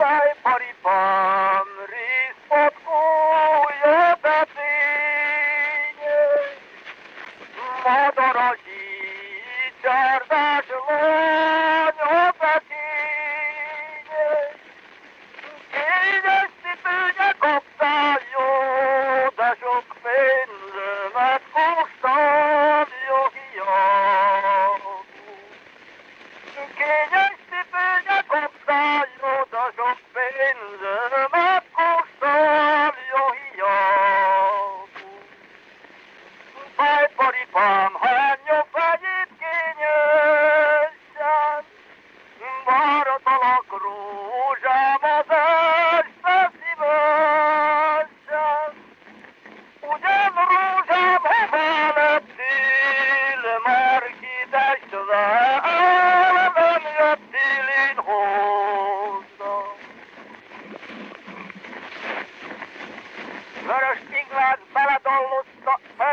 Paripan rizpotkuja teténye, madarazsi csárdás lánya peténye, kényes cipője kaptál jó, de sok pénzemet kóstál jogiakú. Kényes cipője kaptál jó, de sok pénzemet kóstál jogiakú. Paripám, hányja fejét kényesen, váratalak rózsám az este szívesen. Ugyan rózsám, hová lettél, már kitestve, nem jöttél én hozzám. Vörös Ignác beledallozta